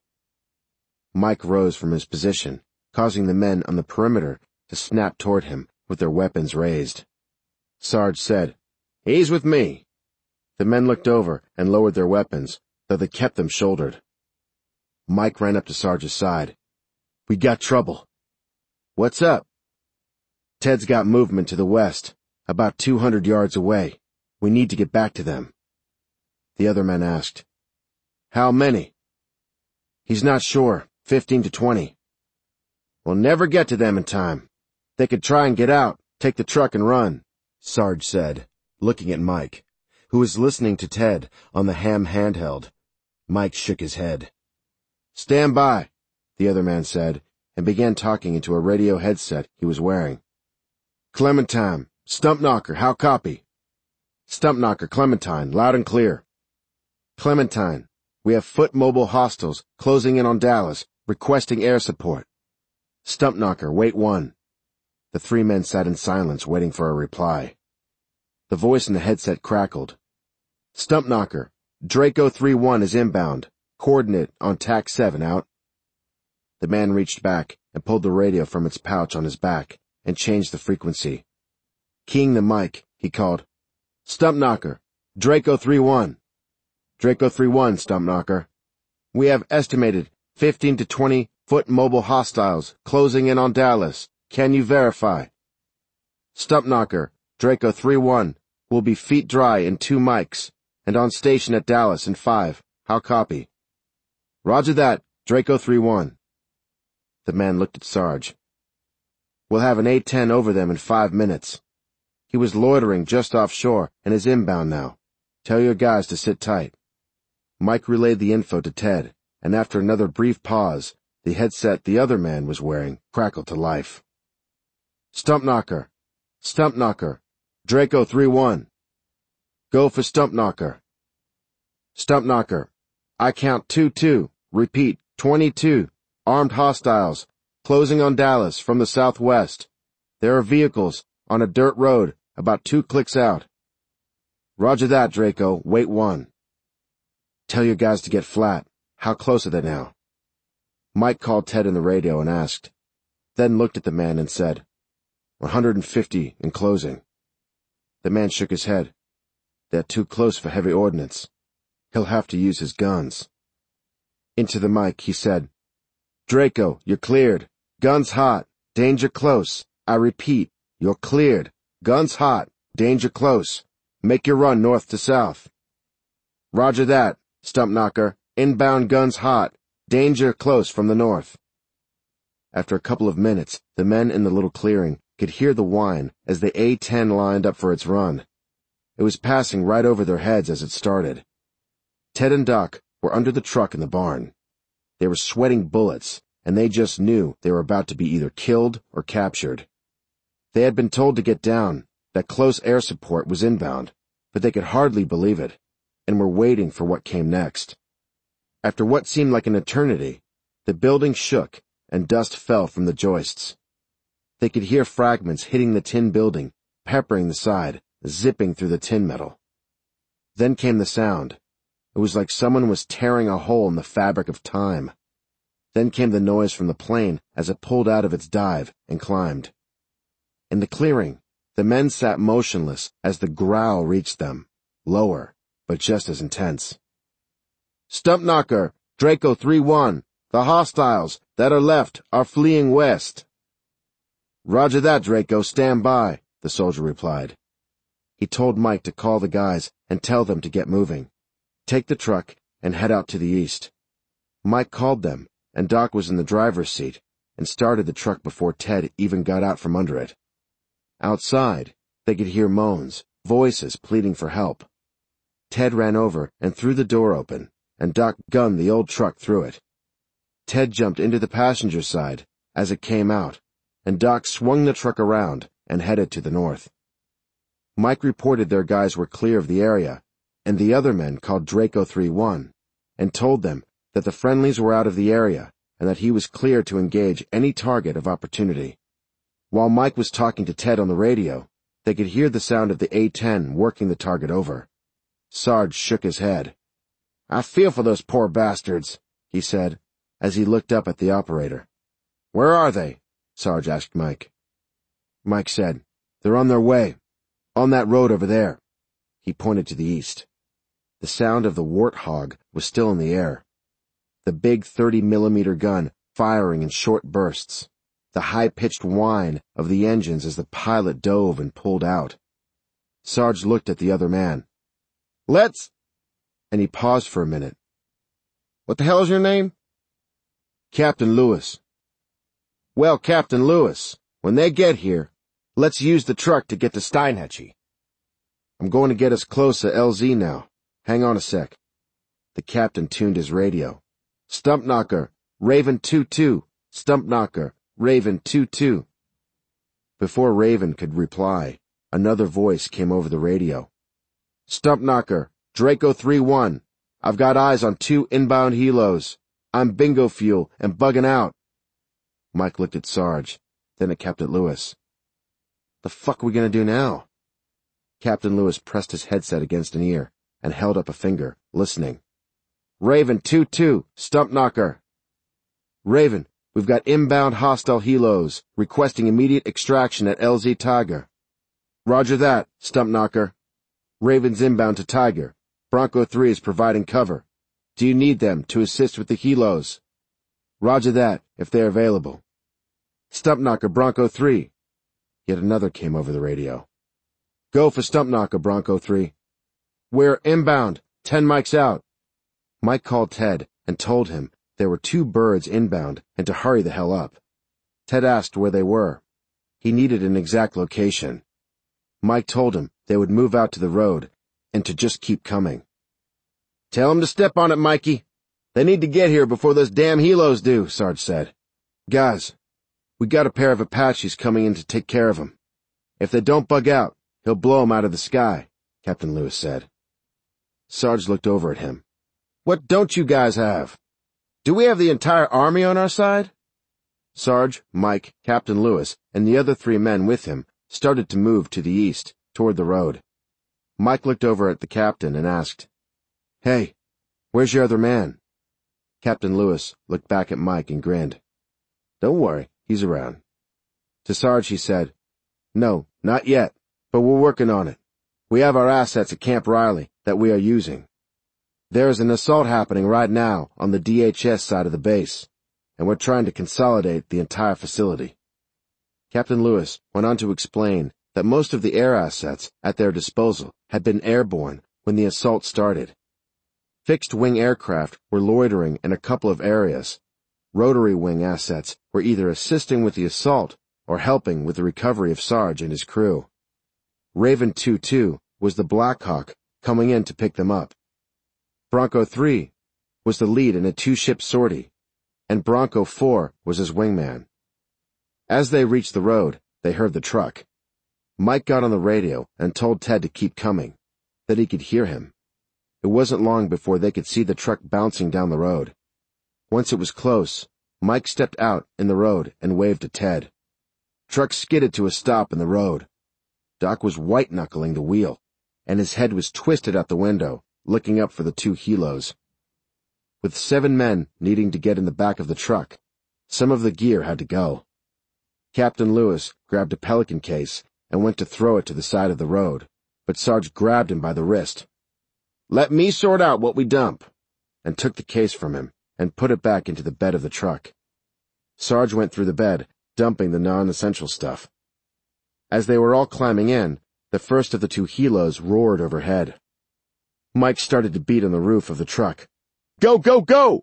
Mike rose from his position, causing the men on the perimeter to snap toward him with their weapons raised. Sarge said, "He's with me." The men looked over and lowered their weapons, though they kept them shouldered. Mike ran up to Sarge's side. "We got trouble." "What's up?" "Ted's got movement to the west, about two hundred yards away. We need to get back to them." The other man asked, "How many?" "He's not sure, fifteen to twenty. We'll never get to them in time. They could try and get out, take the truck and run," Sarge said, looking at Mike, who was listening to Ted on the ham handheld. Mike shook his head. "Stand by," the other man said, and began talking into a radio headset he was wearing. "Clementine, Stump Knocker, how copy?" "Stump Knocker, Clementine, loud and clear." "Clementine, we have foot mobile hostiles closing in on Dallas, requesting air support." "Stump Knocker, wait one." The three men sat in silence waiting for a reply. The voice in the headset crackled. "Stump Knocker, Draco three one is inbound. Coordinate on T A C seven out." The man reached back and pulled the radio from its pouch on his back and changed the frequency. Keying the mic, he called, "Stump Knocker, Draco three one. Draco three one, Stump Knocker. We have estimated fifteen to twenty foot mobile hostiles closing in on Dallas. Can you verify?" "Stump Knocker, Draco three one, will be feet dry in two mics and on station at Dallas in five. How copy?" "Roger that, Draco three one. The man looked at Sarge. "We'll have an A ten over them in five minutes. He was loitering just offshore and is inbound now. Tell your guys to sit tight." Mike relayed the info to Ted, and after another brief pause, the headset the other man was wearing crackled to life. "Stump Knocker, Stump Knocker, Draco three one. Go for Stump Knocker." "Stump Knocker, I count two two, repeat, twenty-two, armed hostiles, closing on Dallas from the southwest. There are vehicles on a dirt road about two clicks out." "Roger that, Draco, wait one." "Tell your guys to get flat. How close are they now?" Mike called Ted in the radio and asked, then looked at the man and said, one hundred fifty in closing." The man shook his head. "They're too close for heavy ordnance. He'll have to use his guns." Into the mic, he said, "Draco, you're cleared. Guns hot. Danger close. I repeat, you're cleared. Guns hot. Danger close. Make your run north to south." "Roger that, Stump Knocker. Inbound guns hot. Danger close from the north." After a couple of minutes, the men in the little clearing could hear the whine as the A ten lined up for its run. It was passing right over their heads as it started. Ted and Doc were under the truck in the barn. They were sweating bullets, and they just knew they were about to be either killed or captured. They had been told to get down, that close air support was inbound, but they could hardly believe it, and were waiting for what came next. After what seemed like an eternity, the building shook and dust fell from the joists. They could hear fragments hitting the tin building, peppering the side, zipping through the tin metal. Then came the sound. It was like someone was tearing a hole in the fabric of time. Then came the noise from the plane as it pulled out of its dive and climbed. In the clearing, the men sat motionless as the growl reached them, lower, but just as intense. "Stump Knocker, Draco three one. The hostiles that are left are fleeing west." "Roger that, Draco, stand by," the soldier replied. He told Mike to call the guys and tell them to get moving. Take the truck and head out to the east. Mike called them, and Doc was in the driver's seat and started the truck before Ted even got out from under it. Outside, they could hear moans, voices pleading for help. Ted ran over and threw the door open, and Doc gunned the old truck through it. Ted jumped into the passenger side as it came out, and Doc swung the truck around and headed to the north. Mike reported their guys were clear of the area, and the other men called Draco three one, and told them that the friendlies were out of the area and that he was clear to engage any target of opportunity. While Mike was talking to Ted on the radio, they could hear the sound of the A ten working the target over. Sarge shook his head. "I feel for those poor bastards," he said, as he looked up at the operator. "Where are they?" Sarge asked Mike. Mike said, "They're on their way. On that road over there." He pointed to the east. The sound of the Warthog was still in the air. The big thirty millimeter gun firing in short bursts. The high-pitched whine of the engines as the pilot dove and pulled out. Sarge looked at the other man. "Let's—" and he paused for a minute. "What the hell is your name?" "Captain Lewis." "Well, Captain Lewis, when they get here, let's use the truck to get to Steinhatchee. I'm going to get us close to L Z now. Hang on a sec." The captain tuned his radio. "Stump Knocker, Raven two two, Stump Knocker, Raven two two. Before Raven could reply, another voice came over the radio. "Stump Knocker, Draco three one. I've got eyes on two inbound helos. I'm bingo fuel and bugging out." Mike looked at Sarge, then at Captain Lewis. "The fuck are we gonna do now?" Captain Lewis pressed his headset against an ear and held up a finger, listening. "Raven two two, Stump Knocker." "Raven, we've got inbound hostile helos requesting immediate extraction at L Z Tiger." "Roger that, Stump Knocker. Raven's inbound to Tiger. Bronco three is providing cover. Do you need them to assist with the helos?" "Roger that, if they're available." "Stump Knocker, Bronco three. Yet another came over the radio. "Go for Stump Knocker, Bronco three. We're inbound, ten mics out." Mike called Ted and told him there were two birds inbound and to hurry the hell up. Ted asked where they were. He needed an exact location. Mike told him they would move out to the road and to just keep coming. "Tell them to step on it, Mikey. They need to get here before those damn helos do," Sarge said. "Guys, we got a pair of Apaches coming in to take care of them. If they don't bug out, he'll blow them out of the sky," Captain Lewis said. Sarge looked over at him. "What don't you guys have? Do we have the entire army on our side?" Sarge, Mike, Captain Lewis, and the other three men with him started to move to the east, toward the road. Mike looked over at the captain and asked, "Hey, where's your other man?" Captain Lewis looked back at Mike and grinned. "Don't worry, he's around." To Sarge he said, "No, not yet, but we're working on it. We have our assets at Camp Riley that we are using. There is an assault happening right now on the D H S side of the base, and we're trying to consolidate the entire facility." Captain Lewis went on to explain that most of the air assets at their disposal had been airborne when the assault started. Fixed-wing aircraft were loitering in a couple of areas. Rotary-wing assets were either assisting with the assault or helping with the recovery of Sarge and his crew. Raven two two was the Blackhawk coming in to pick them up. Bronco three was the lead in a two-ship sortie, and Bronco four was his wingman. As they reached the road, they heard the truck. Mike got on the radio and told Ted to keep coming, that he could hear him. It wasn't long before they could see the truck bouncing down the road. Once it was close, Mike stepped out in the road and waved to Ted. Truck skidded to a stop in the road. Doc was white-knuckling the wheel, and his head was twisted out the window, looking up for the two helos. With seven men needing to get in the back of the truck, some of the gear had to go. Captain Lewis grabbed a Pelican case and went to throw it to the side of the road, but Sarge grabbed him by the wrist. "Let me sort out what we dump," and took the case from him and put it back into the bed of the truck. Sarge went through the bed, dumping the non-essential stuff. As they were all climbing in, the first of the two helos roared overhead. Mike started to beat on the roof of the truck. "Go, go, go!"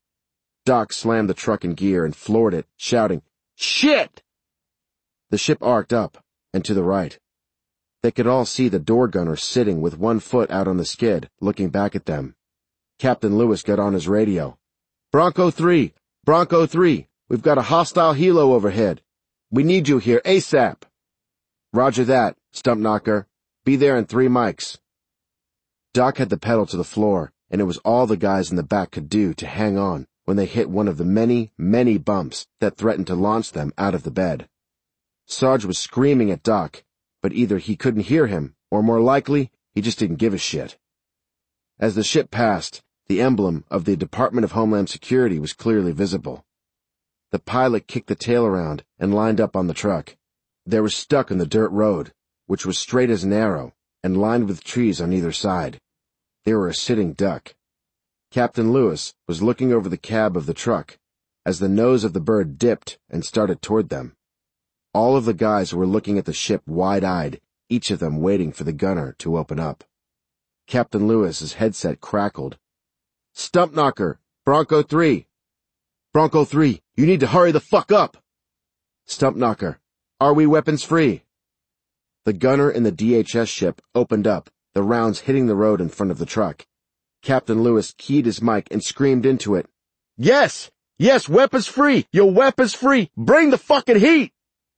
Doc slammed the truck in gear and floored it, shouting, "Shit!" The ship arced up and to the right. They could all see the door gunner sitting with one foot out on the skid, looking back at them. Captain Lewis got on his radio. "Bronco three, Bronco three, we've got a hostile helo overhead. We need you here ASAP." "Roger that, Stump Knocker. Be there in three mics." Doc had the pedal to the floor and it was all the guys in the back could do to hang on when they hit one of the many, many bumps that threatened to launch them out of the bed. Sarge was screaming at Doc, but either he couldn't hear him, or more likely, he just didn't give a shit. As the ship passed, the emblem of the Department of Homeland Security was clearly visible. The pilot kicked the tail around and lined up on the truck. They were stuck on the dirt road, which was straight as an arrow and lined with trees on either side. They were a sitting duck. Captain Lewis was looking over the cab of the truck as the nose of the bird dipped and started toward them. All of the guys were looking at the ship wide-eyed, each of them waiting for the gunner to open up. Captain Lewis's headset crackled. "Stump knocker, Bronco three. Bronco three, you need to hurry the fuck up." Stump knocker, are we weapons free? The gunner in the D H S ship opened up, the rounds hitting the road in front of the truck. Captain Lewis keyed his mic and screamed into it. "Yes! Yes, weapons free! Your weapons free! Bring the fucking heat!"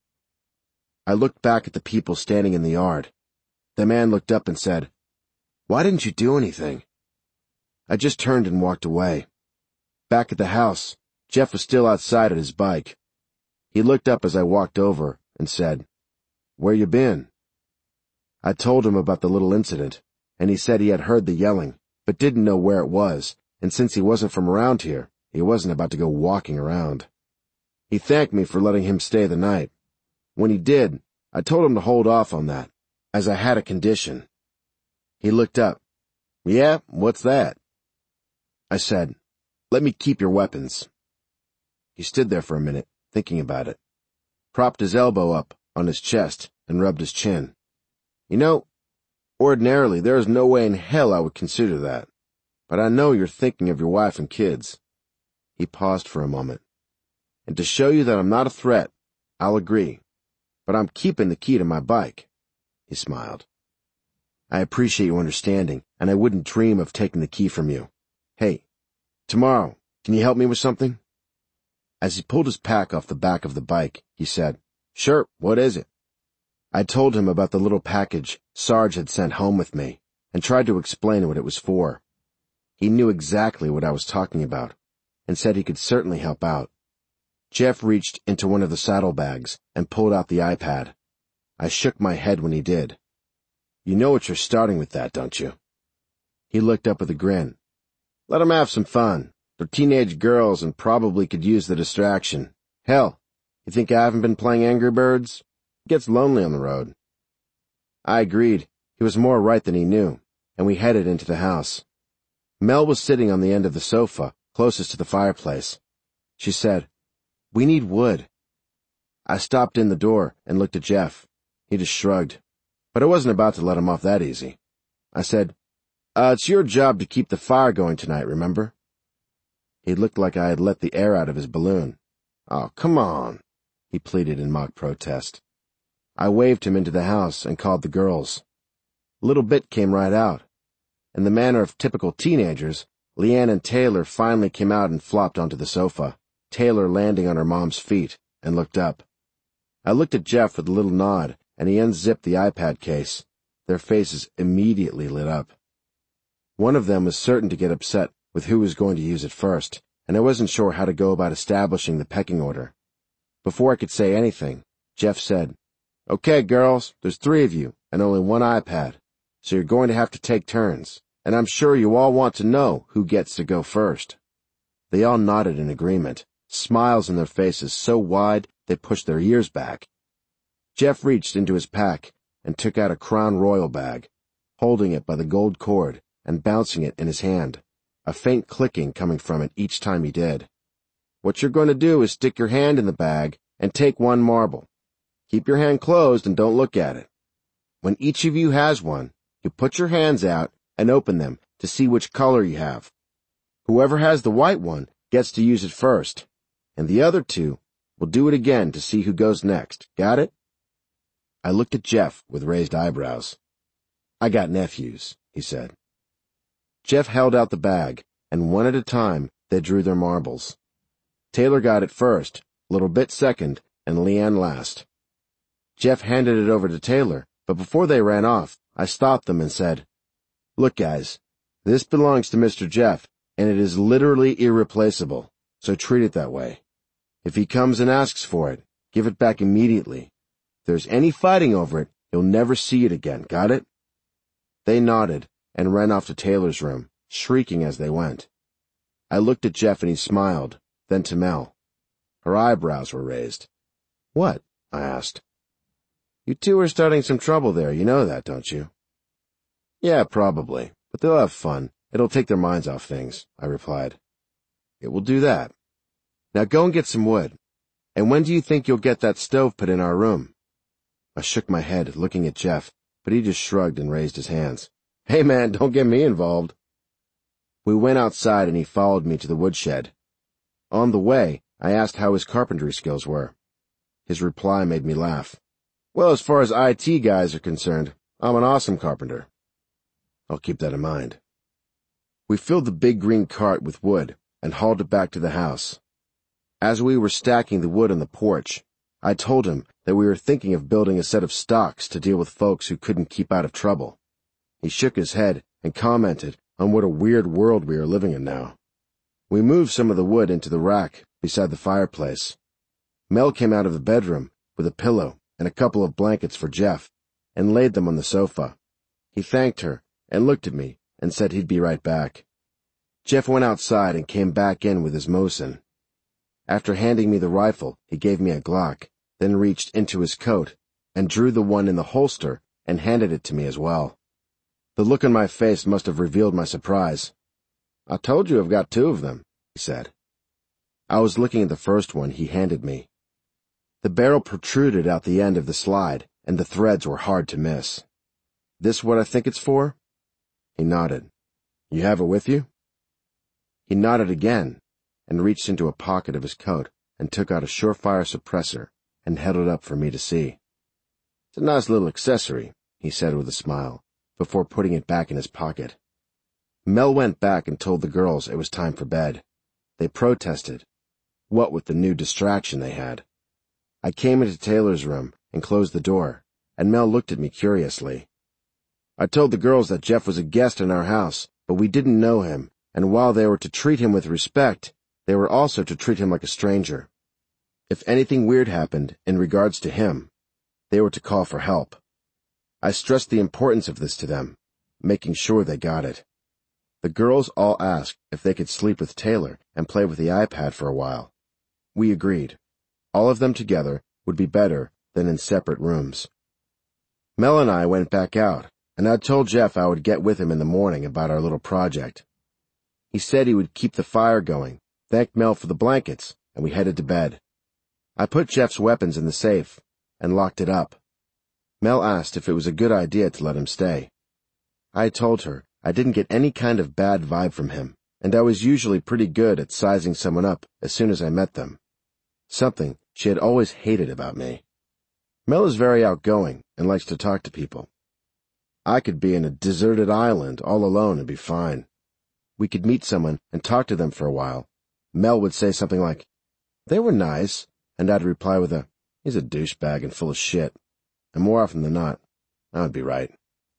I looked back at the people standing in the yard. The man looked up and said, "Why didn't you do anything?" I just turned and walked away. Back at the house, Jeff was still outside at his bike. He looked up as I walked over and said, "Where you been?" I told him about the little incident, and he said he had heard the yelling, but didn't know where it was, and since he wasn't from around here, he wasn't about to go walking around. He thanked me for letting him stay the night. When he did, I told him to hold off on that, as I had a condition. He looked up. "Yeah, what's that?" I said, "Let me keep your weapons." He stood there for a minute, thinking about it, propped his elbow up on his chest, and rubbed his chin. "You know, ordinarily there is no way in hell I would consider that, but I know you're thinking of your wife and kids." He paused for a moment. "And to show you that I'm not a threat, I'll agree, but I'm keeping the key to my bike." He smiled. "I appreciate your understanding, and I wouldn't dream of taking the key from you. Hey, tomorrow, can you help me with something?" As he pulled his pack off the back of the bike, he said, "Sure, what is it?" I told him about the little package Sarge had sent home with me, and tried to explain what it was for. He knew exactly what I was talking about, and said he could certainly help out. Jeff reached into one of the saddlebags and pulled out the iPad. I shook my head when he did. "You know what you're starting with that, don't you?" He looked up with a grin. "Let 'em have some fun. They're teenage girls and probably could use the distraction. Hell, you think I haven't been playing Angry Birds? It gets lonely on the road." I agreed. He was more right than he knew, and we headed into the house. Mel was sitting on the end of the sofa, closest to the fireplace. She said, "We need wood." I stopped in the door and looked at Jeff. He just shrugged. But I wasn't about to let him off that easy. I said, uh, it's your job to keep the fire going tonight, remember?" He looked like I had let the air out of his balloon. "Oh, come on," he pleaded in mock protest. I waved him into the house and called the girls. Little Bit came right out. In the manner of typical teenagers, Leanne and Taylor finally came out and flopped onto the sofa, Taylor landing on her mom's feet, and looked up. I looked at Jeff with a little nod, and he unzipped the iPad case. Their faces immediately lit up. One of them was certain to get upset with who was going to use it first, and I wasn't sure how to go about establishing the pecking order. Before I could say anything, Jeff said, "Okay, girls, there's three of you, and only one iPad, so you're going to have to take turns, and I'm sure you all want to know who gets to go first." They all nodded in agreement, smiles in their faces so wide they pushed their ears back. Jeff reached into his pack and took out a Crown Royal bag, holding it by the gold cord and bouncing it in his hand, a faint clicking coming from it each time he did. "What you're going to do is stick your hand in the bag and take one marble. Keep your hand closed and don't look at it. When each of you has one, you put your hands out and open them to see which color you have. Whoever has the white one gets to use it first, and the other two will do it again to see who goes next. Got it?" I looked at Jeff with raised eyebrows. "I got nephews," he said. Jeff held out the bag, and one at a time they drew their marbles. Taylor got it first, Little Bit second, and Leanne last. Jeff handed it over to Taylor, but before they ran off, I stopped them and said, "Look, guys, This belongs to Mister Jeff, and it is literally irreplaceable, so treat it that way. If he comes and asks for it, give it back immediately. If there's any fighting over it, you'll never see it again, got it?" They nodded and ran off to Taylor's room, shrieking as they went. I looked at Jeff and he smiled, then to Mel. Her eyebrows were raised. "What?" I asked. "You two are starting some trouble there, you know that, don't you?" "Yeah, probably, but they'll have fun. It'll take their minds off things," I replied. "It will do that. Now go and get some wood. And when do you think you'll get that stove put in our room?" I shook my head, looking at Jeff, but he just shrugged and raised his hands. "Hey man, don't get me involved." We went outside and he followed me to the woodshed. On the way, I asked how his carpentry skills were. His reply made me laugh. "Well, as far as I T guys are concerned, I'm an awesome carpenter." I'll keep that in mind. We filled the big green cart with wood and hauled it back to the house. As we were stacking the wood on the porch, I told him that we were thinking of building a set of stocks to deal with folks who couldn't keep out of trouble. He shook his head and commented on what a weird world we are living in now. We moved some of the wood into the rack beside the fireplace. Mel came out of the bedroom with a pillow and a couple of blankets for Jeff and laid them on the sofa. He thanked her and looked at me and said he'd be right back. Jeff went outside and came back in with his Mosin. After handing me the rifle, he gave me a Glock, then reached into his coat and drew the one in the holster and handed it to me as well. The look on my face must have revealed my surprise. "I told you I've got two of them," he said. I was looking at the first one he handed me. The barrel protruded out the end of the slide, and the threads were hard to miss. "This what I think it's for?" He nodded. "You have it with you?" He nodded again, and reached into a pocket of his coat and took out a surefire suppressor and held it up for me to see. "It's a nice little accessory," he said with a smile, before putting it back in his pocket. Mel went back and told the girls it was time for bed. They protested, what with the new distraction they had. I came into Taylor's room and closed the door, and Mel looked at me curiously. "I told the girls that Jeff was a guest in our house, but we didn't know him, and while they were to treat him with respect, they were also to treat him like a stranger. If anything weird happened in regards to him, they were to call for help." I stressed the importance of this to them, making sure they got it. The girls all asked if they could sleep with Taylor and play with the iPad for a while. We agreed. All of them together would be better than in separate rooms. Mel and I went back out, and I told Jeff I would get with him in the morning about our little project. He said he would keep the fire going, thanked Mel for the blankets, and we headed to bed. I put Jeff's weapons in the safe and locked it up. Mel asked if it was a good idea to let him stay. I told her I didn't get any kind of bad vibe from him, and I was usually pretty good at sizing someone up as soon as I met them. Something she had always hated about me. Mel is very outgoing and likes to talk to people. I could be in a deserted island all alone and be fine. We could meet someone and talk to them for a while. Mel would say something like, "They were nice," and I'd reply with a, "He's a douchebag and full of shit." And more often than not, I would be right.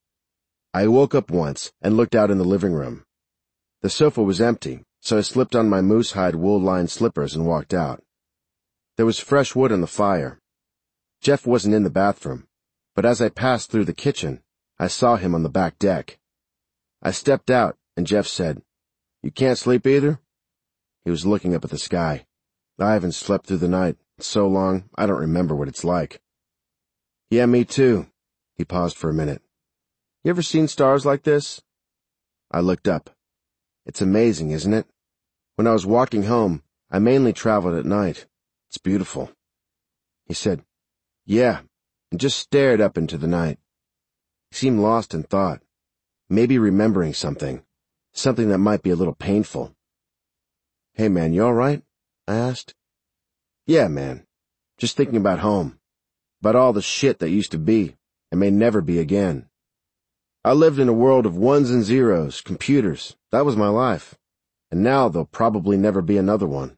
I woke up once and looked out in the living room. The sofa was empty, so I slipped on my moose-hide wool-lined slippers and walked out. There was fresh wood on the fire. Jeff wasn't in the bathroom, but as I passed through the kitchen, I saw him on the back deck. I stepped out, and Jeff said, "You can't sleep either?" He was looking up at the sky. "I haven't slept through the night so long, I don't remember what it's like." "Yeah, me too." He paused for a minute. "You ever seen stars like this?" I looked up. "It's amazing, isn't it? When I was walking home, I mainly traveled at night. It's beautiful." He said, "Yeah," and just stared up into the night. He seemed lost in thought, maybe remembering something, something that might be a little painful. "Hey man, you all right?" I asked. "Yeah, man. Just thinking about home. About all the shit that used to be and may never be again. I lived in a world of ones and zeros, computers. That was my life. And now there'll probably never be another one."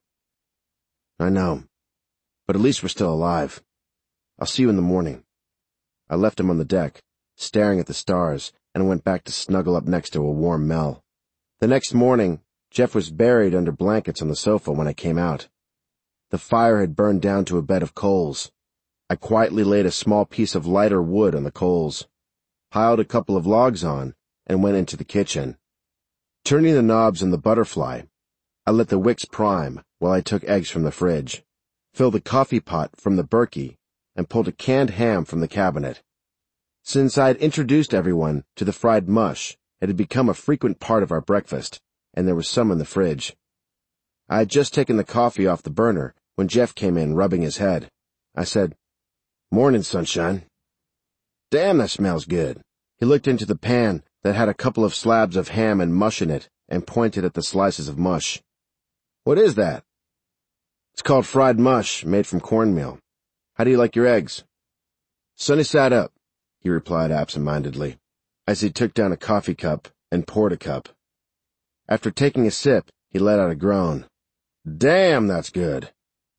"I know. But at least we're still alive. I'll see you in the morning." I left him on the deck, staring at the stars, and went back to snuggle up next to a warm Mel. The next morning, Jeff was buried under blankets on the sofa when I came out. The fire had burned down to a bed of coals. I quietly laid a small piece of lighter wood on the coals, piled a couple of logs on, and went into the kitchen. Turning the knobs on the butterfly, I let the wicks prime while I took eggs from the fridge, filled the coffee pot from the Berkey, and pulled a canned ham from the cabinet. Since I had introduced everyone to the fried mush, it had become a frequent part of our breakfast, and there was some in the fridge. I had just taken the coffee off the burner when Jeff came in rubbing his head. I said, "Morning, sunshine." "Damn, that smells good." He looked into the pan that had a couple of slabs of ham and mush in it and pointed at the slices of mush. "What is that?" "It's called fried mush, made from cornmeal. How do you like your eggs?" "Sunny side up," he replied absent-mindedly, as he took down a coffee cup and poured a cup. After taking a sip, he let out a groan. "Damn, that's good."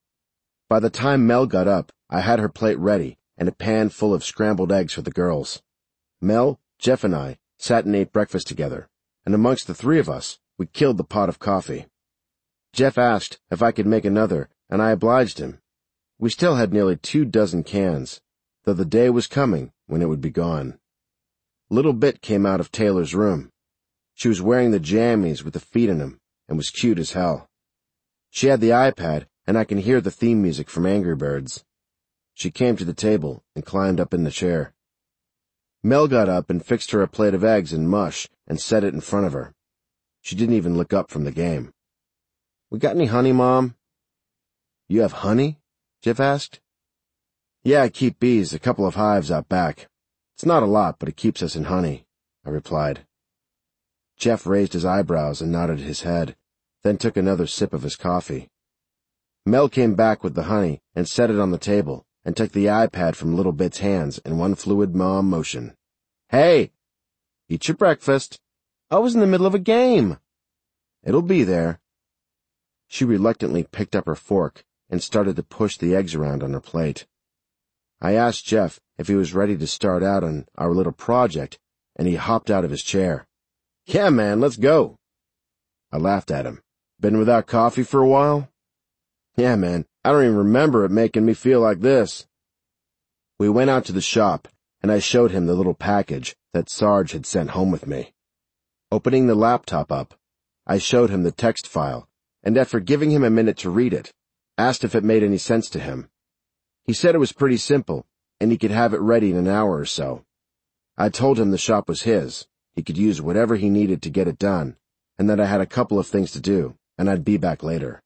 By the time Mel got up, I had her plate ready and a pan full of scrambled eggs for the girls. Mel, Jeff, and I sat and ate breakfast together, and amongst the three of us, we killed the pot of coffee. Jeff asked if I could make another, and I obliged him. We still had nearly two dozen cans, though the day was coming when it would be gone. Little Bit came out of Taylor's room. She was wearing the jammies with the feet in them and was cute as hell. She had the iPad, and I can hear the theme music from Angry Birds. She came to the table and climbed up in the chair. Mel got up and fixed her a plate of eggs and mush and set it in front of her. She didn't even look up from the game. "We got any honey, Mom?" "You have honey?" Jeff asked. "Yeah, I keep bees, a couple of hives out back. It's not a lot, but it keeps us in honey," I replied. Jeff raised his eyebrows and nodded his head, then took another sip of his coffee. Mel came back with the honey and set it on the table and took the iPad from Little Bit's hands in one fluid mom motion. "Hey! Eat your breakfast. I was in the middle of a game." "It'll be there." She reluctantly picked up her fork and started to push the eggs around on her plate. I asked Jeff if he was ready to start out on our little project, and he hopped out of his chair. "Yeah, man, let's go." I laughed at him. "Been without coffee for a while?" "Yeah, man, I don't even remember it making me feel like this." We went out to the shop, and I showed him the little package that Sarge had sent home with me. Opening the laptop up, I showed him the text file, and after giving him a minute to read it, asked if it made any sense to him. He said it was pretty simple, and he could have it ready in an hour or so. I told him the shop was his, he could use whatever he needed to get it done, and that I had a couple of things to do, and I'd be back later.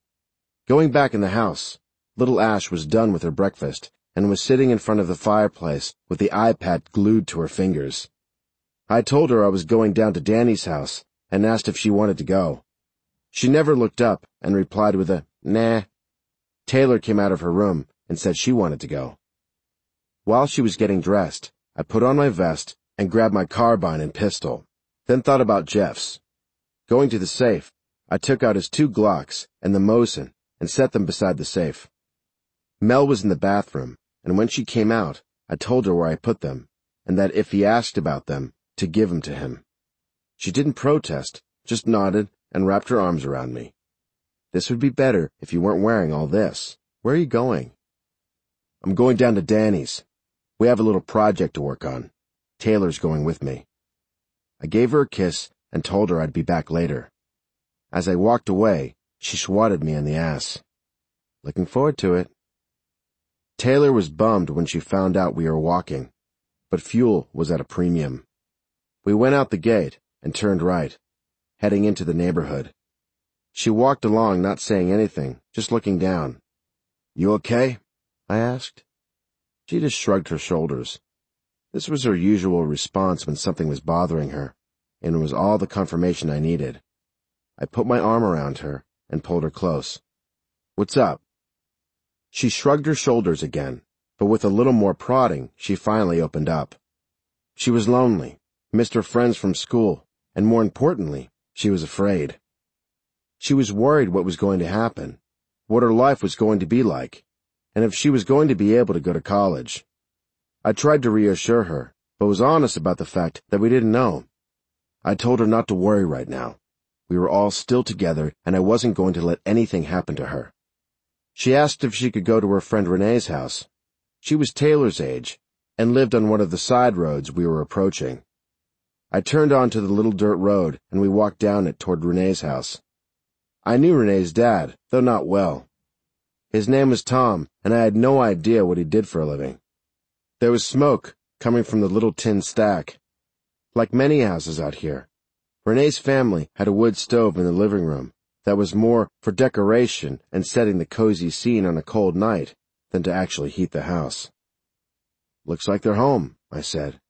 Going back in the house, little Ash was done with her breakfast and was sitting in front of the fireplace with the iPad glued to her fingers. I told her I was going down to Danny's house and asked if she wanted to go. She never looked up and replied with a, "Nah." Taylor came out of her room and said she wanted to go. While she was getting dressed, I put on my vest and grabbed my carbine and pistol, then thought about Jeff's. Going to the safe, I took out his two Glocks and the Mosin and set them beside the safe. Mel was in the bathroom, and when she came out, I told her where I put them, and that if he asked about them, to give them to him. She didn't protest, just nodded and wrapped her arms around me. "This would be better if you weren't wearing all this. Where are you going?" "I'm going down to Danny's. We have a little project to work on. Taylor's going with me." I gave her a kiss and told her I'd be back later. As I walked away, she swatted me in the ass. "Looking forward to it." Taylor was bummed when she found out we were walking, but fuel was at a premium. We went out the gate and turned right, heading into the neighborhood. She walked along not saying anything, just looking down. "You okay?" I asked. She just shrugged her shoulders. This was her usual response when something was bothering her, and it was all the confirmation I needed. I put my arm around her and pulled her close. "What's up?" She shrugged her shoulders again, but with a little more prodding, she finally opened up. She was lonely, missed her friends from school, and more importantly, she was afraid. She was worried what was going to happen, what her life was going to be like, and if she was going to be able to go to college. I tried to reassure her, but was honest about the fact that we didn't know. I told her not to worry right now, We were all still together, and I wasn't going to let anything happen to her. She asked if she could go to her friend Renee's house. She was Taylor's age, and lived on one of the side roads we were approaching. I turned onto the little dirt road, and we walked down it toward Renee's house. I knew Renee's dad, though not well. His name was Tom, and I had no idea what he did for a living. There was smoke coming from the little tin stack. Like many houses out here, Renee's family had a wood stove in the living room that was more for decoration and setting the cozy scene on a cold night than to actually heat the house. "Looks like they're home," I said.